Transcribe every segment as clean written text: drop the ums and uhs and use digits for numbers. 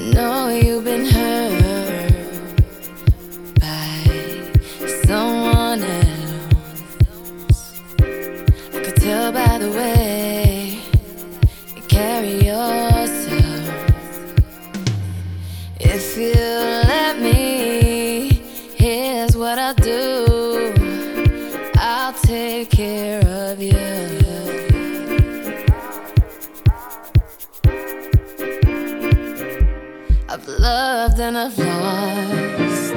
know you've been hurt by someone else. I could tell by the way you carry yourself. If you let me, here's what I'll do. I'll take care of you. I've loved and I've lost.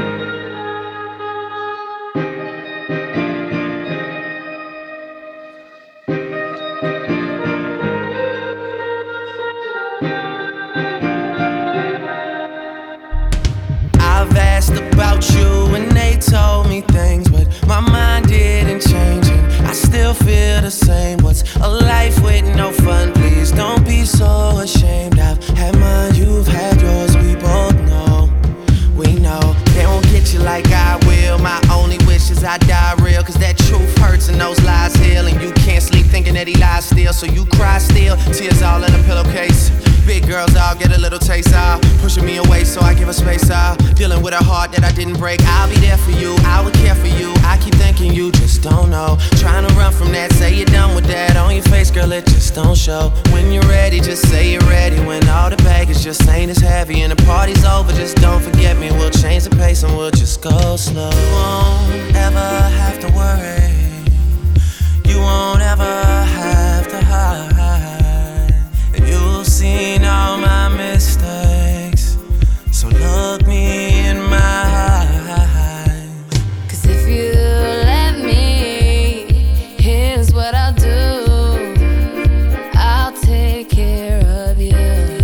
I've asked about you and they told me things, but my mind didn't change and I still feel the same. What's a life with no fun? Please don't be so ashamed. I've had mine, you've had yours, we both know. We know they won't get you like I will. My only wish is I die real, cause that truth hurts and those lies heal. And you can't sleep thinking that he lies still, so you cry still, tears all in a pillowcase. Big girls, I'll get a little taste, pushing me away so I give her space, dealing with a heart that I didn't break. I'll be there for you, I would care for you. I keep thinking you just don't know. Trying to run from that, say you're done with that. On your face, girl, it just don't show. When you're ready, just say you're ready. When all the baggage just ain't as heavy and the party's over, just don't forget me. We'll change the pace and we'll just go slow. You won't ever have to worry. You won't ever have to hide. You've seen all my mistakes, so look me in my eyes. Cause if you let me, here's what I'll do. I'll take care of you.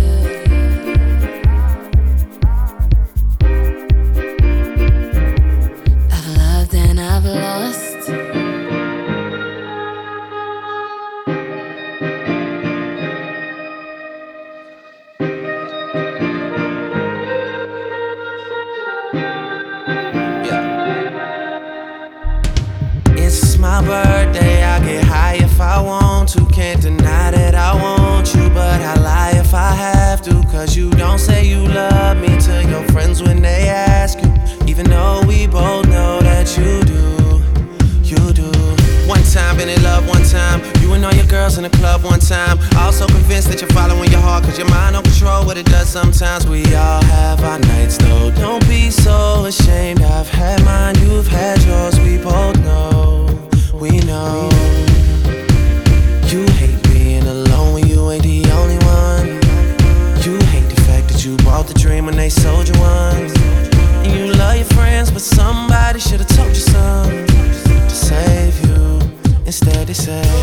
I've loved and I've lost. It's my birthday, I get high if I want to. Can't deny that I want you, but I lie if I have to. Cause you don't say you love me to your friends when they ask you, even though we both know that you do, you do. One time, been in love one time. You and all your girls in the club one time. Also convinced that you're following your heart, cause your mind don't control what it does sometimes. We all have our nights though, don't be so ashamed. I've had mine, you've had yours, we both know, we know. You hate being alone when you ain't the only one. You hate the fact that you bought the dream when they sold you one. And you love your friends, but somebody should've told you something to save you. Instead they say